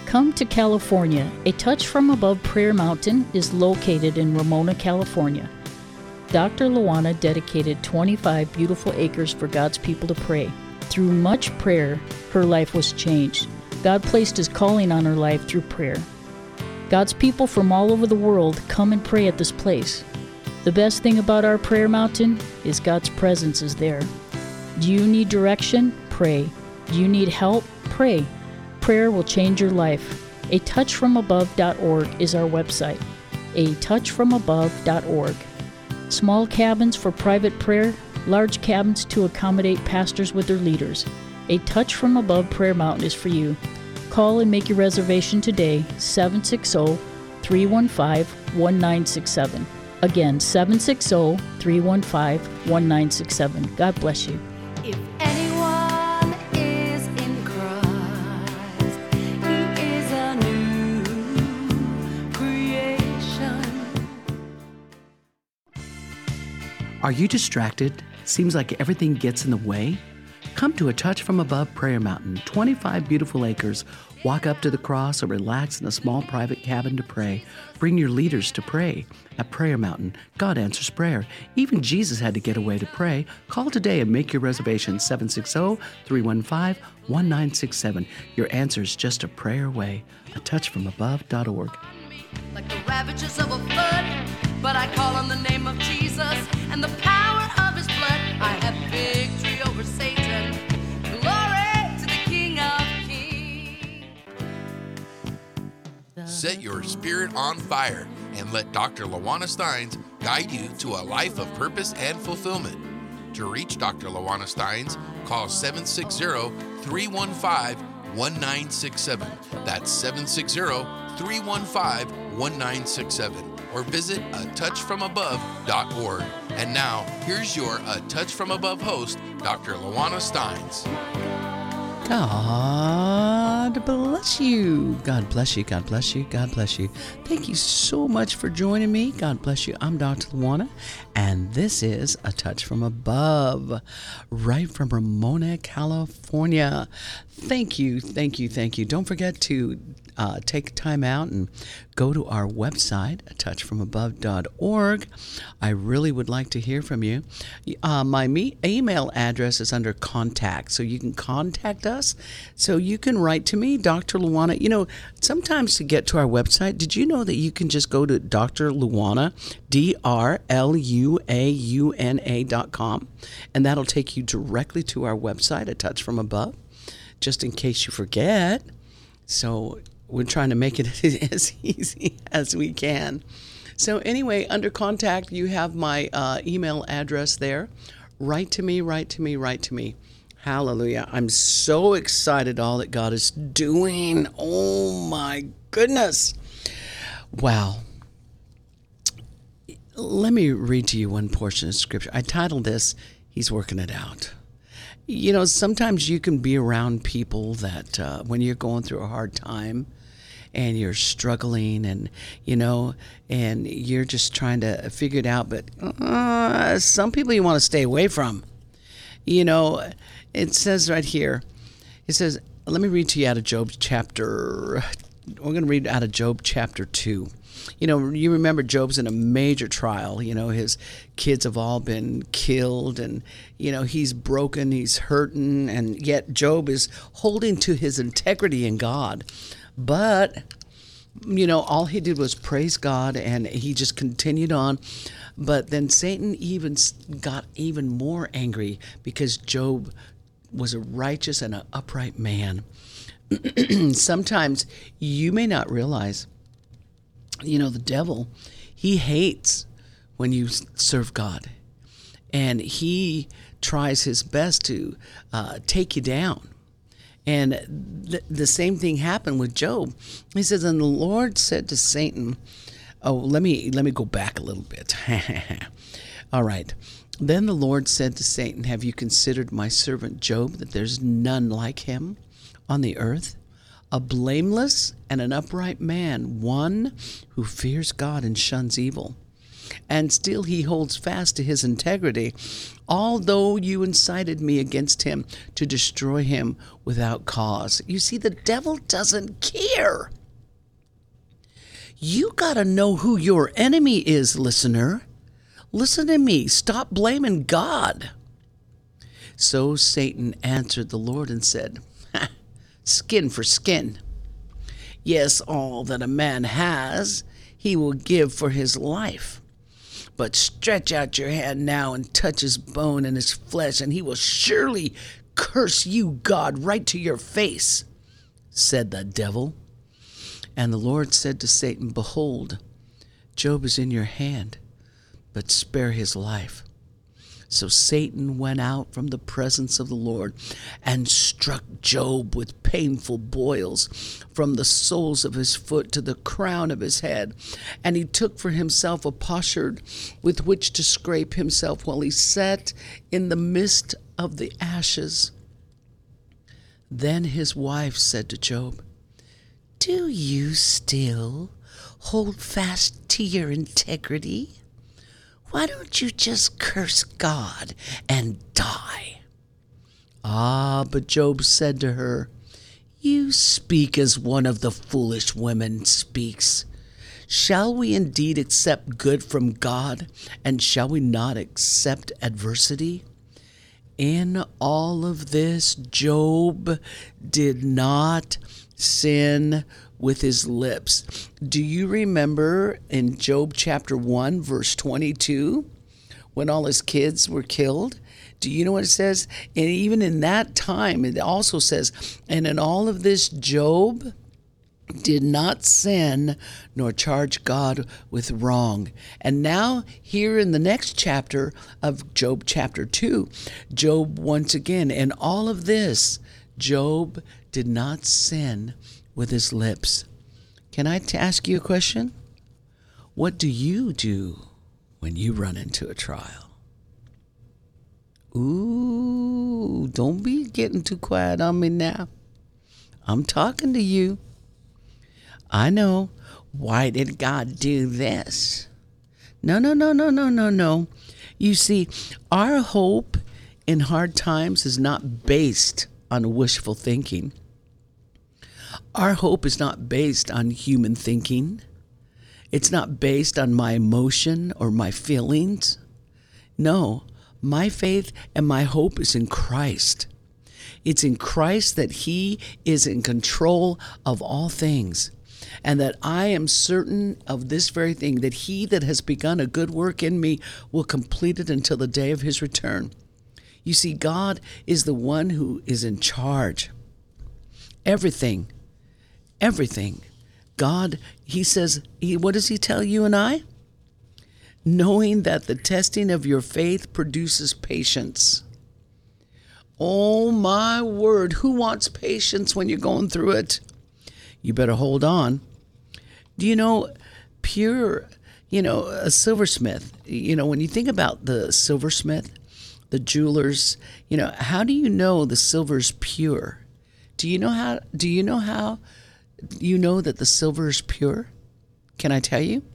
Come to California. A Touch from Above Prayer Mountain is located in Ramona, California. Dr. Luana dedicated 25 beautiful acres for God's people to pray. Through much prayer, her life was changed. God placed His calling on her life through prayer. God's people from all over the world come and pray at this place. The best thing about our prayer mountain is God's presence is there. Do you need direction? Pray. Do you need help? Pray. Prayer will change your life. atouchfromabove.org is our website. atouchfromabove.org. Small cabins for private prayer, large cabins to accommodate pastors with their leaders. A Touch from Above Prayer Mountain is for you. Call and make your reservation today, 760-315-1967. Again, 760-315-1967. God bless you. If anyone is in Christ, he is a new creation. Are you distracted? Seems like everything gets in the way? Come to A Touch from Above Prayer Mountain, 25 beautiful acres. Walk up to the cross or relax in a small private cabin to pray. Bring your leaders to pray. At Prayer Mountain, God answers prayer. Even Jesus had to get away to pray. Call today and make your reservation, 760-315-1967. Your answer is just a prayer away. atouchfromabove.org. Like the ravages of a flood, but I call on the name of Jesus and the power of His blood. I have victory over Satan. Glory to the King of Kings. Set your spirit on fire and let Dr. Luana Steins guide you to a life of purpose and fulfillment. To reach Dr. Luana Steins, call 760-315-1967. That's 760-315-1967. Or visit atouchfromabove.org. And now, here's your A Touch from Above host, Dr. Luana Steins. God bless you. God bless you. God bless you. God bless you. Thank you so much for joining me. God bless you. I'm Dr. Luana, and this is A Touch from Above, right from Ramona, California. Thank you. Thank you. Thank you. Don't forget to take time out and go to our website, atouchfromabove.org. I really would like to hear from you. My email address is under contact, so you can contact us. So you can write to me, Dr. Luana. You know, sometimes to get to our website, did you know that you can just go to Dr. Luana, DRLUAUNA.com, and that'll take you directly to our website, A Touch from Above, just in case you forget. So we're trying to make it as easy as we can. So anyway, under contact, you have my email address there. Write to me, write to me, write to me. Hallelujah. I'm so excited all that God is doing. Oh my goodness. Wow. Let me read to you one portion of Scripture. I titled this, He's Working It Out. You know, sometimes you can be around people that when you're going through a hard time and you're struggling and, you know, and you're just trying to figure it out, but some people you want to stay away from. You know, it says right here, it says, let me read to you out of Job chapter, we're going to read out of Job chapter 2. You know, you remember Job's in a major trial. You know, his kids have all been killed and, you know, he's broken, he's hurting, and yet Job is holding to his integrity in God. But, you know, all he did was praise God and he just continued on. But then Satan even got even more angry because Job was a righteous and an upright man. Sometimes you may not realize, you know, the devil, he hates when you serve God. And he tries his best to take you down. And the same thing happened with Job. He says, and the Lord said to Satan, let me go back a little bit. All right. Then the Lord said to Satan, have you considered my servant Job, that there's none like him on the earth? A blameless and an upright man, one who fears God and shuns evil. and still he holds fast to his integrity, although you incited me against him to destroy him without cause. You see, the devil doesn't care. You got to know who your enemy is, listener. Listen to me. Stop blaming God. So Satan answered the Lord and said, skin for skin. Yes, all that a man has, he will give for his life. But stretch out your hand now and touch his bone and his flesh, and he will surely curse you, God, right to your face, said the devil. And the Lord said to Satan, behold, Job is in your hand, but spare his life. So Satan went out from the presence of the Lord and struck Job with painful boils from the soles of his foot to the crown of his head. And he took for himself a potsherd with which to scrape himself while he sat in the midst of the ashes. Then his wife said to Job, do you still hold fast to your integrity? Why don't you just curse God and die? But Job said to her, you speak as one of the foolish women speaks. Shall we indeed accept good from God, and shall we not accept adversity? In all of this, Job did not sin with his lips. Do you remember in Job chapter 1, verse 22, when all his kids were killed? Do you know what it says? And even in that time, it also says, and in all of this, Job did not sin nor charge God with wrong. And now here in the next chapter of Job chapter 2, Job once again, in all of this, Job did not sin with his lips. Can I ask you a question? What do you do when you run into a trial? Ooh, don't be getting too quiet on me now. I'm talking to you. I know. Why did God do this? No. You see, our hope in hard times is not based on wishful thinking. Our hope is not based on human thinking. It's not based on my emotion or my feelings. No, my faith and my hope is in Christ. It's in Christ that He is in control of all things, and that I am certain of this very thing, that He that has begun a good work in me will complete it until the day of His return. You see, God is the one who is in charge. Everything. God, He says, what does He tell you and I? Knowing that the testing of your faith produces patience. Oh my word, who wants patience when you're going through it? You better hold on. Do you know, a silversmith, when you think about the silversmith, the jewelers, how do you know the silver's pure? Do you know how you know that the silver is pure? Can I tell you?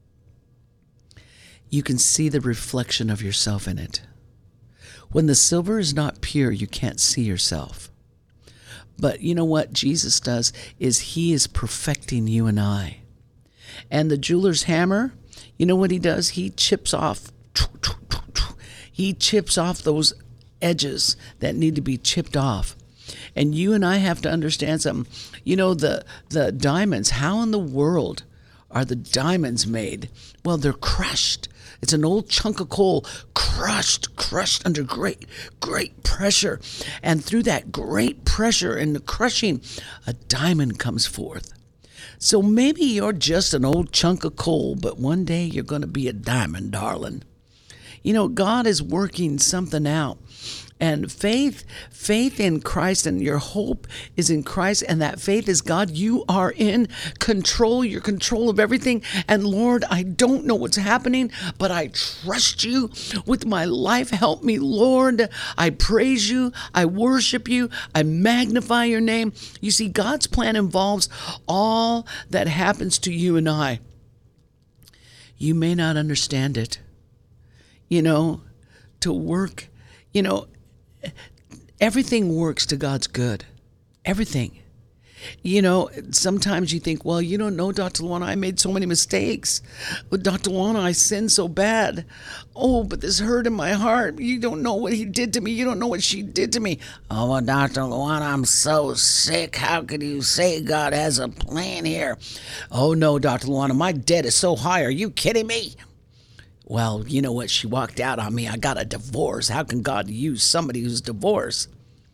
You can see the reflection of yourself in it. When the silver is not pure, you can't see yourself. But you know what Jesus does is He is perfecting you and I. And the jeweler's hammer, you know what he does? He chips off those edges that need to be chipped off. And you and I have to understand something. The diamonds, how in the world are the diamonds made? Well, they're crushed. It's an old chunk of coal crushed under great pressure. And through that great pressure and the crushing, a diamond comes forth. So maybe you're just an old chunk of coal, but one day you're going to be a diamond, darling. God is working something out. And faith in Christ, and your hope is in Christ, and that faith is God. You are in control. You're control of everything. And Lord, I don't know what's happening, but I trust you with my life. Help me, Lord. I praise you. I worship you. I magnify your name. You see, God's plan involves all that happens to you and I. You may not understand it. To work, everything works to God's good. Everything. Sometimes you think, well, you don't know, Dr. Luana, I made so many mistakes. But Dr. Luana, I sinned so bad. Oh, but this hurt in my heart. You don't know what he did to me. You don't know what she did to me. Oh, well, Dr. Luana, I'm so sick. How could you say God has a plan here? Oh, no, Dr. Luana, my debt is so high. Are you kidding me? Well, you know what? She walked out on me. I got a divorce. How can God use somebody who's divorced?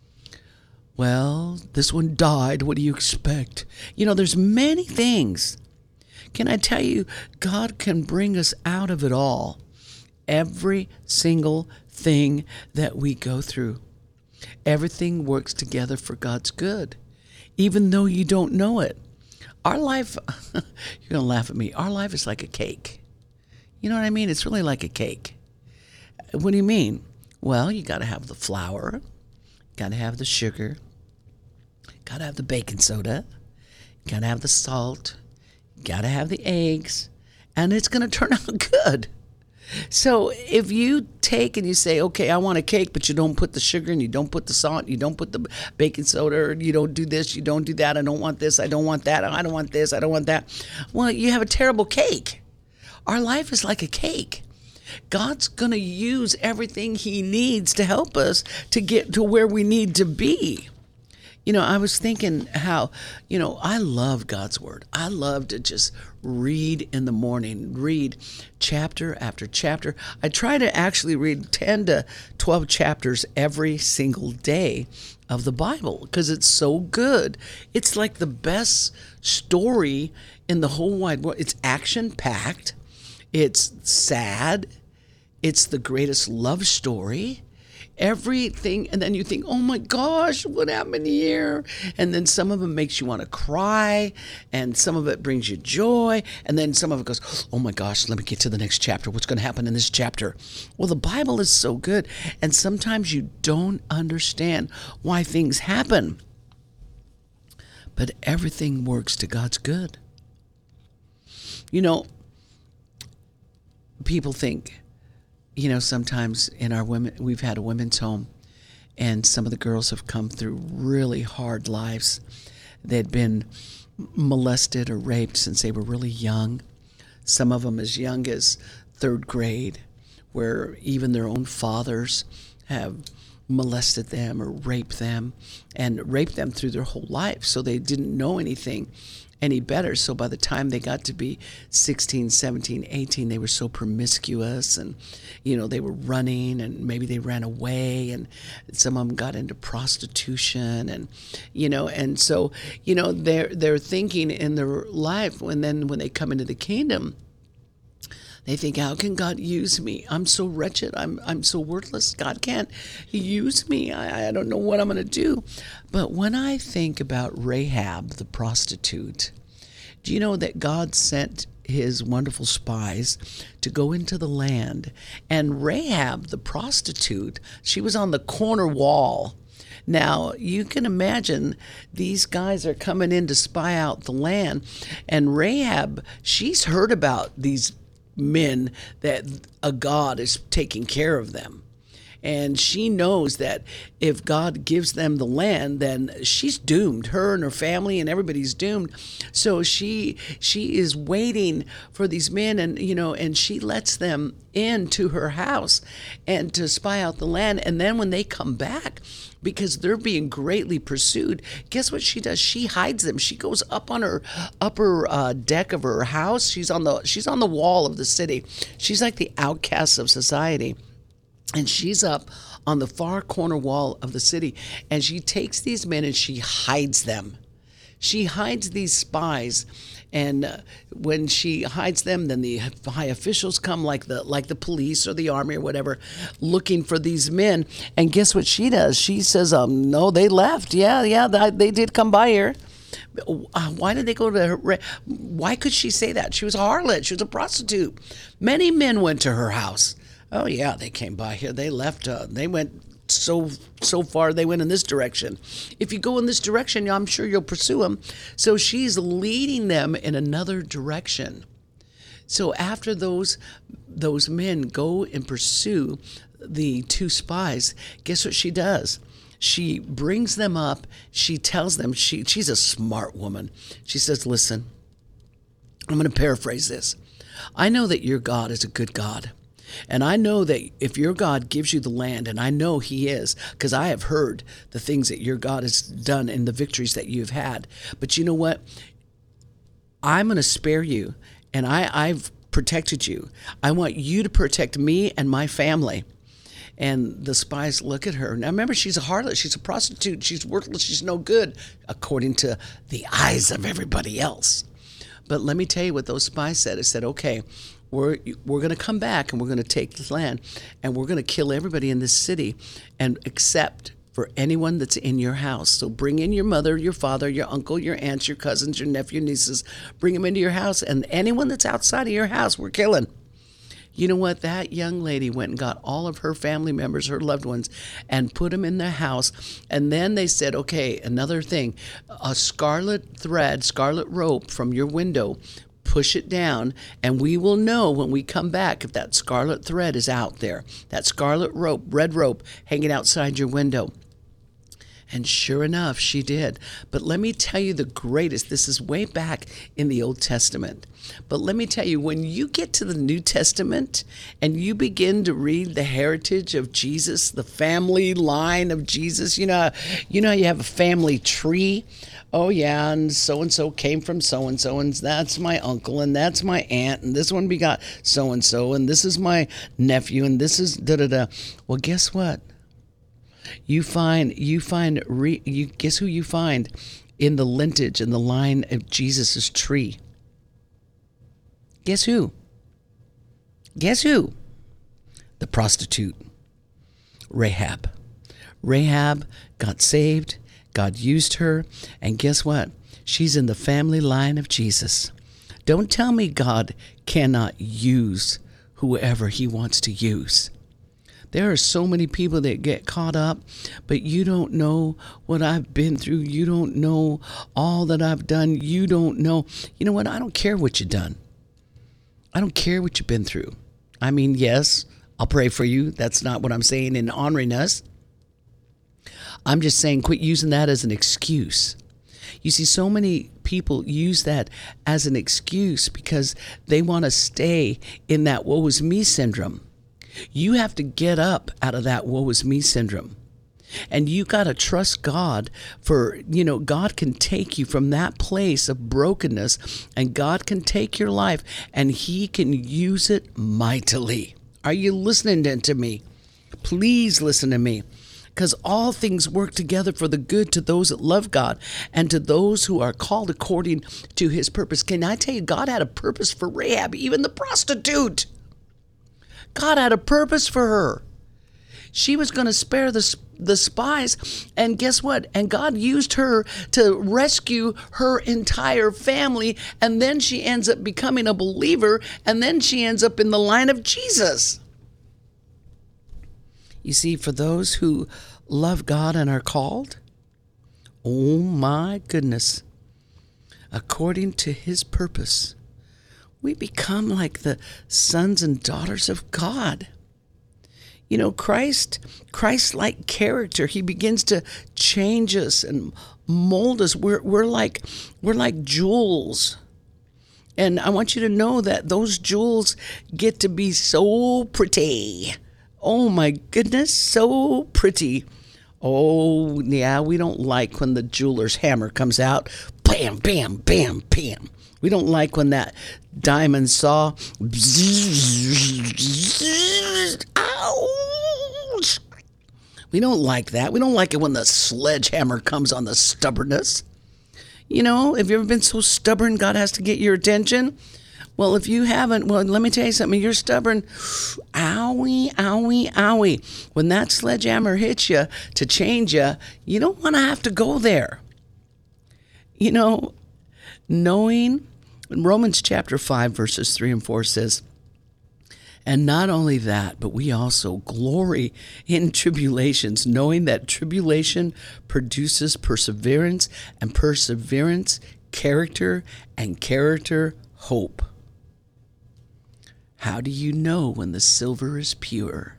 Well, this one died. What do you expect? There's many things. Can I tell you, God can bring us out of it all. Every single thing that we go through. Everything works together for God's good, even though you don't know it. Our life, you're going to laugh at me. Our life is like a cake. You know what I mean? It's really like a cake. What do you mean? Well, you got to have the flour, got to have the sugar, got to have the baking soda, got to have the salt, got to have the eggs, and it's going to turn out good. So if you take and you say, okay, I want a cake, but you don't put the sugar and you don't put the salt, you don't put the baking soda, or you don't do this, you don't do that, I don't want this, I don't want that, I don't want this, I don't want that. Well, you have a terrible cake. Our life is like a cake. God's going to use everything he needs to help us to get to where we need to be. I was thinking how, I love God's word. I love to just read in the morning, read chapter after chapter. I try to actually read 10 to 12 chapters every single day of the Bible because it's so good. It's like the best story in the whole wide world. It's action-packed. It's sad. It's the greatest love story. Everything. And then you think, oh my gosh, what happened here? And then some of it makes you want to cry. And some of it brings you joy. And then some of it goes, oh my gosh, let me get to the next chapter. What's going to happen in this chapter? Well, the Bible is so good. And sometimes you don't understand why things happen. But everything works to God's good. People think, sometimes in our we've had a women's home, and some of the girls have come through really hard lives. They'd been molested or raped since they were really young. Some of them as young as 3rd grade, where even their own fathers have molested them or raped them through their whole life. So they didn't know anything any better. So by the time they got to be 16, 17, 18, they were so promiscuous, and they were running, and maybe they ran away, and some of them got into prostitution, and and so they're thinking in their life, when they come into the kingdom, they think, how can God use me? I'm so wretched. I'm so worthless. God can't use me. I don't know what I'm going to do. But when I think about Rahab, the prostitute, do you know that God sent his wonderful spies to go into the land? And Rahab, the prostitute, she was on the corner wall. Now, you can imagine these guys are coming in to spy out the land. And Rahab, she's heard about these men, that a God is taking care of them. And she knows that if God gives them the land, then she's doomed. Her and her family and everybody's doomed. So she is waiting for these men, and she lets them into her house and to spy out the land. And then when they come back, because they're being greatly pursued, guess what she does? She hides them. She goes up on her upper deck of her house. She's on the wall of the city. She's like the outcast of society. And she's up on the far corner wall of the city, and she takes these men and she hides them. She hides these spies, and when she hides them, then the high officials come, like the police or the army or whatever, looking for these men. And guess what she does? She says, no, they left. Yeah, they did come by here. Why did they go to her? Why could she say that? She was a harlot. She was a prostitute. Many men went to her house. Oh, yeah, they came by here. They left. They went so far. They went in this direction. If you go in this direction, I'm sure you'll pursue them. So she's leading them in another direction. So after those men go and pursue the two spies, guess what she does? She brings them up. She tells them, she's a smart woman. She says, listen, I'm going to paraphrase this. I know that your God is a good God. And I know that if your God gives you the land, and I know he is, because I have heard the things that your God has done and the victories that you've had. But you know what? I'm going to spare you, and I've protected you. I want you to protect me and my family. And the spies look at her. Now remember, she's a harlot. She's a prostitute. She's worthless. She's no good, according to the eyes of everybody else. But let me tell you what those spies said. It said, okay, we're going to come back and we're going to take this land and we're going to kill everybody in this city and except for anyone that's in your house. So bring in your mother, your father, your uncle, your aunts, your cousins, your nephew, nieces. Bring them into your house, and anyone that's outside of your house, we're killing. You know what? That young lady went and got all of her family members, her loved ones, and put them in their house. And then they said, okay, another thing, a scarlet thread, scarlet rope from your window, push it down, and we will know when we come back if that scarlet thread is out there, that scarlet rope, red rope, hanging outside your window. And sure enough, she did. But let me tell you the greatest. This is way back in the Old Testament. But let me tell you, when you get to the New Testament and you begin to read the heritage of Jesus, the family line of Jesus, you know how you have a family tree? Oh, yeah, and so came from so-and-so, and that's my uncle, and that's my aunt, and this one begot so-and-so, and this is my nephew, and this is da-da-da. Well, guess what? Guess who you find in the lineage, in the line of Jesus' tree? Guess who? Guess who? The prostitute, Rahab. Rahab got saved. God used her. And guess what? She's in the family line of Jesus. Don't tell me God cannot use whoever he wants to use. There are so many people that get caught up, but you don't know what I've been through. You don't know all that I've done. You don't know. You know what? I don't care what you've done. I don't care what you've been through. I mean, yes, I'll pray for you. That's not what I'm saying in honoring us. I'm just saying quit using that as an excuse. You see, so many people use that as an excuse because they want to stay in that woe is me syndrome. You have to get up out of that woe is me syndrome. And you got to trust God for, God can take you from that place of brokenness, and God can take your life and he can use it mightily. Are you listening to me? Please listen to me. Because all things work together for the good to those that love God and to those who are called according to his purpose. Can I tell you, God had a purpose for Rahab, even the prostitute. God had a purpose for her. She was going to spare the spies, and guess what? And God used her to rescue her entire family, and then she ends up becoming a believer, and then she ends up in the line of Jesus. You see, for those who love God and are called, oh my goodness, according to his purpose, we become like the sons and daughters of God. Christ-like character, he begins to change us and mold us. We're like jewels. And I want you to know that those jewels get to be so pretty. Oh my goodness, so pretty. Oh yeah, we don't like when the jeweler's hammer comes out. Bam, bam, bam, bam. We don't like when that diamond saw. Ouch. We don't like that. We don't like it when the sledgehammer comes on the stubbornness. Have you ever been so stubborn God has to get your attention? Well, if you haven't, let me tell you something. You're stubborn. Owie, owie, owie. When that sledgehammer hits you to change you, you don't want to have to go there. Knowing, in Romans chapter 5, verses 3 and 4 says, and not only that, but we also glory in tribulations, knowing that tribulation produces perseverance, and perseverance, character, and character, hope. How do you know when the silver is pure?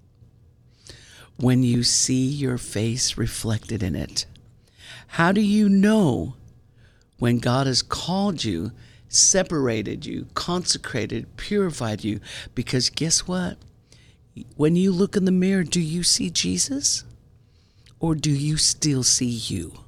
When you see your face reflected in it. How do you know when God has called you, separated you, consecrated, purified you? Because guess what? When you look in the mirror, do you see Jesus? Or do you still see you?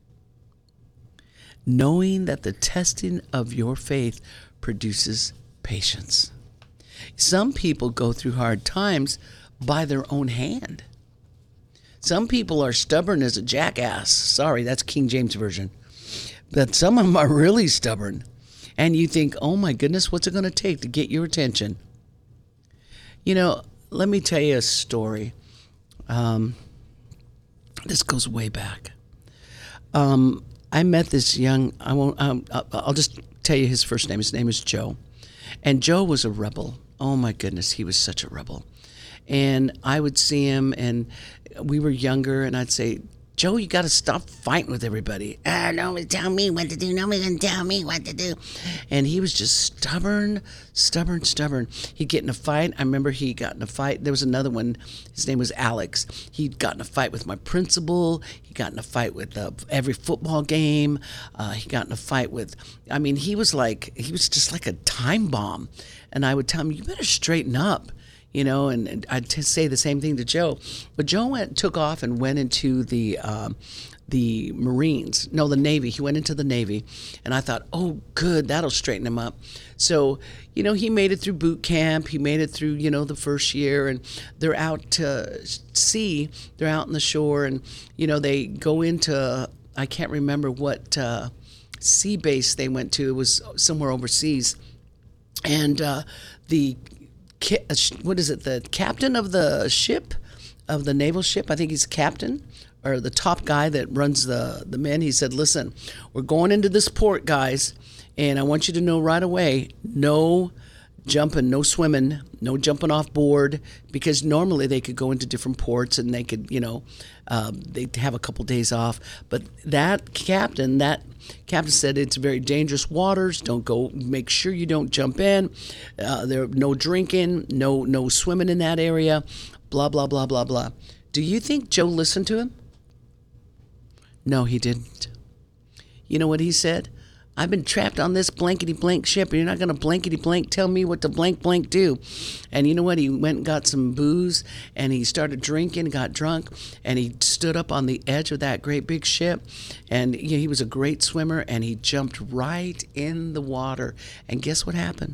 Knowing that the testing of your faith produces patience. Some people go through hard times by their own hand. Some people are stubborn as a jackass. Sorry, that's King James Version. But some of them are really stubborn. And you think, oh my goodness, what's it going to take to get your attention? You know, let me tell you a story. This goes way back. I met this young, I'll just tell you his first name. His name is Joe. And Joe was a rebel. Oh my goodness, he was such a rebel. And I would see him, and we were younger, and I'd say, Joe, you got to stop fighting with everybody. Nobody tell me what to do. Nobody can tell me what to do. And he was just stubborn. He'd get in a fight. I remember he got in a fight. There was another one. His name was Alex. He'd got in a fight with my principal. He got in a fight with every football game. He got in a fight with, he was just like a time bomb. And I would tell him, you better straighten up. You know, and I'd say the same thing to Joe. But Joe took off and went into the Marines. No, the Navy. He went into the Navy. And I thought, oh, good, that'll straighten him up. So, you know, he made it through boot camp. He made it through, you know, the first year. And they're out to sea. They're out on the shore. And, you know, they go into, I can't remember what sea base they went to. It was somewhere overseas. And the captain of the ship, of the naval ship, I think he's captain, or the top guy that runs the men, he said, listen, we're going into this port, guys, and I want you to know right away, no jumping, no swimming, no jumping off board, because normally they could go into different ports and they could, you know, they'd have a couple days off. But that captain said it's very dangerous waters. Don't go. Make sure you don't jump in. There no drinking, no swimming in that area. Blah blah blah blah blah. Do you think Joe listened to him? No, he didn't. You know what he said? I've been trapped on this blankety-blank ship, and you're not going to blankety-blank tell me what to blank-blank do. And you know what? He went and got some booze, and he started drinking, got drunk, and he stood up on the edge of that great big ship. And he was a great swimmer, and he jumped right in the water. And guess what happened?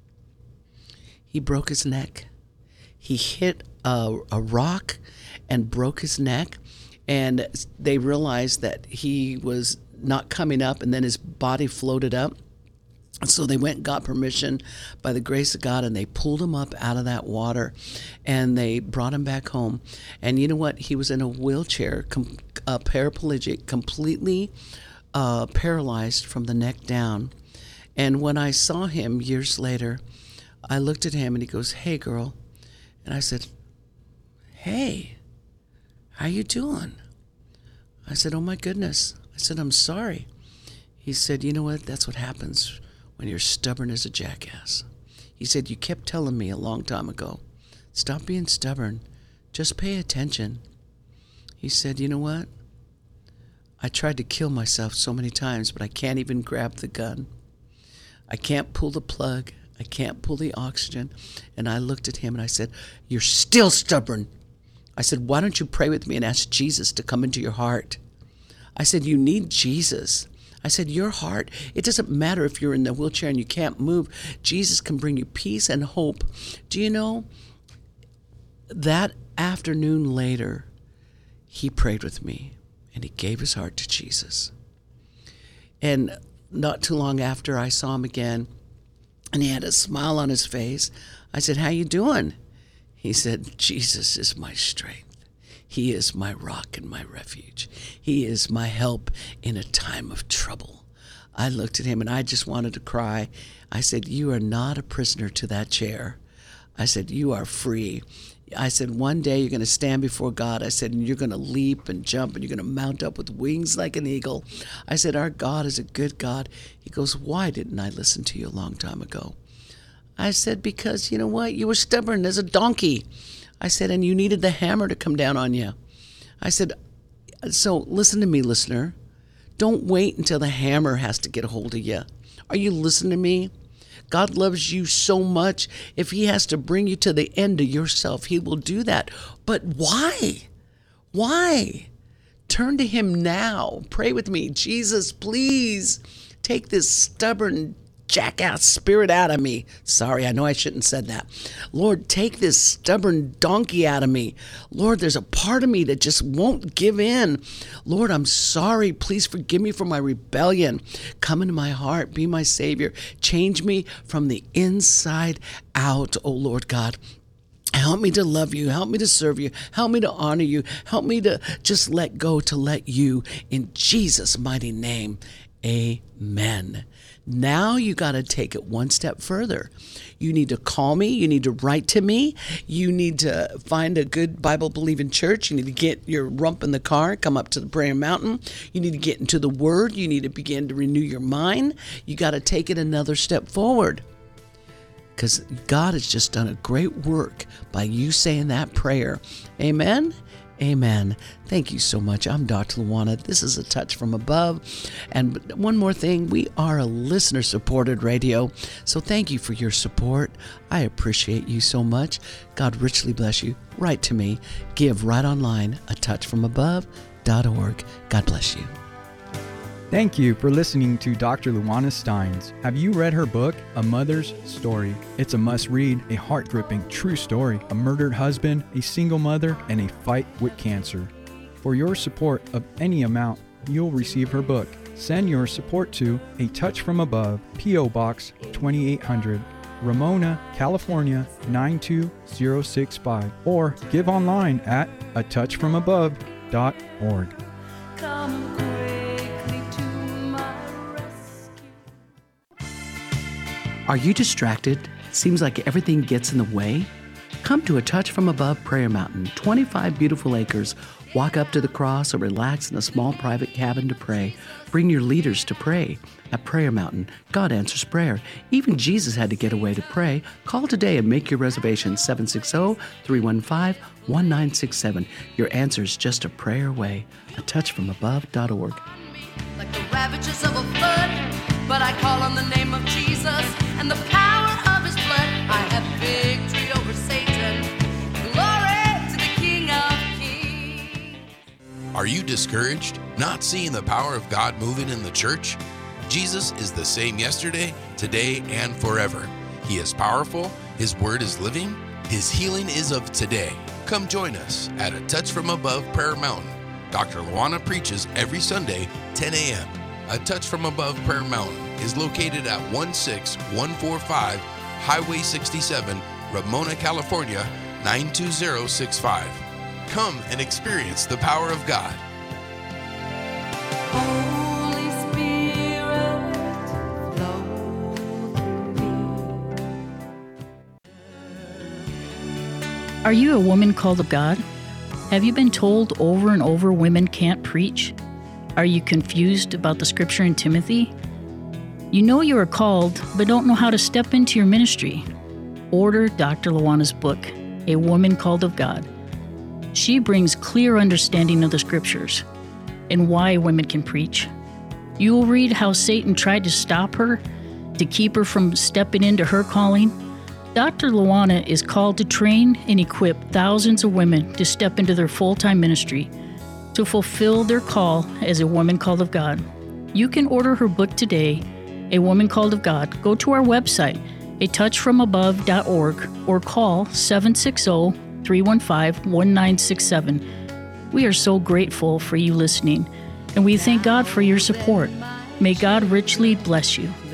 He broke his neck. He hit a rock and broke his neck, and they realized that he was not coming up, and then his body floated up. So they went and got permission by the grace of God, and they pulled him up out of that water, and they brought him back home. And you know what? He was in a wheelchair, paraplegic, completely paralyzed from the neck down. And when I saw him years later, I looked at him, and he goes, hey, girl. And I said, hey, how you doing? I said, oh, my goodness. I said, I'm sorry. He said, you know what? That's what happens when you're stubborn as a jackass. He said, you kept telling me a long time ago, stop being stubborn. Just pay attention. He said, you know what? I tried to kill myself so many times, but I can't even grab the gun. I can't pull the plug. I can't pull the oxygen. And I looked at him and I said, you're still stubborn. I said, why don't you pray with me and ask Jesus to come into your heart? I said, you need Jesus. I said, your heart, it doesn't matter if you're in the wheelchair and you can't move. Jesus can bring you peace and hope. Do you know, that afternoon later, he prayed with me and he gave his heart to Jesus. And not too long after, I saw him again and he had a smile on his face. I said, how you doing? He said, Jesus is my strength. He is my rock and my refuge. He is my help in a time of trouble. I looked at him and I just wanted to cry. I said, you are not a prisoner to that chair. I said, you are free. I said, one day you're going to stand before God. I said, and you're going to leap and jump and you're going to mount up with wings like an eagle. I said, our God is a good God. He goes, why didn't I listen to you a long time ago? I said, because you know what? You were stubborn as a donkey. I said, and you needed the hammer to come down on you. I said, so listen to me, listener. Don't wait until the hammer has to get a hold of you. Are you listening to me? God loves you so much. If he has to bring you to the end of yourself, he will do that. But why? Why? Turn to him now. Pray with me. Jesus, please take this stubborn jackass spirit out of me. Sorry, I know I shouldn't have said that. Lord, take this stubborn donkey out of me. Lord, there's a part of me that just won't give in. Lord, I'm sorry. Please forgive me for my rebellion. Come into my heart. Be my Savior. Change me from the inside out, oh Lord God. Help me to love you. Help me to serve you. Help me to honor you. Help me to just let go, to let you. In Jesus' mighty name, amen. Now you got to take it one step further. You need to call me. You need to write to me. You need to find a good Bible-believing church. You need to get your rump in the car, come up to the prayer mountain. You need to get into the Word. You need to begin to renew your mind. You got to take it another step forward. Because God has just done a great work by you saying that prayer. Amen? Amen. Thank you so much. I'm Dr. Luana. This is A Touch from Above. And one more thing, we are a listener-supported radio, so thank you for your support. I appreciate you so much. God richly bless you. Write to me. Give right online, atouchfromabove.org. God bless you. Thank you for listening to Dr. Luana Steins. Have you read her book, A Mother's Story? It's a must-read, a heart-gripping, true story. A murdered husband, a single mother, and a fight with cancer. For your support of any amount, you'll receive her book. Send your support to A Touch from Above, P.O. Box 2800, Ramona, California 92065, or give online at atouchfromabove.org. Come quickly to my rescue. Are you distracted? Seems like everything gets in the way? Come to A Touch from Above Prayer Mountain, 25 beautiful acres. Walk up to the cross or relax in a small private cabin to pray. Bring your leaders to pray. At Prayer Mountain, God answers prayer. Even Jesus had to get away to pray. Call today and make your reservation, 760-315-1967. Your answer is just a prayer away. atouchfromabove.org. Like the ravages of a flood, but I call on the name of Jesus and the power of his blood. I have victory over Satan. Glory to the King of Kings. Are you discouraged, not seeing the power of God moving in the church? Jesus is the same yesterday, today, and forever. He is powerful, his word is living, his healing is of today. Come join us at A Touch from Above Prayer Mountain. Dr. Luana preaches every Sunday, 10 a.m. A Touch from Above Prayer Mountain is located at 16145 Highway 67, Ramona, California, 92065. Come and experience the power of God. Holy Spirit, flow through me. Are you a woman called of God? Have you been told over and over women can't preach? Are you confused about the scripture in Timothy? You know you are called, but don't know how to step into your ministry. Order Dr. Luana's book, A Woman Called of God. She brings clear understanding of the scriptures and why women can preach. You will read how Satan tried to stop her, to keep her from stepping into her calling. Dr. Luana is called to train and equip thousands of women to step into their full-time ministry, to fulfill their call as a woman called of God. You can order her book today, A Woman Called of God. Go to our website, atouchfromabove.org, or call 760-315-1967. We are so grateful for you listening, and we thank God for your support. May God richly bless you.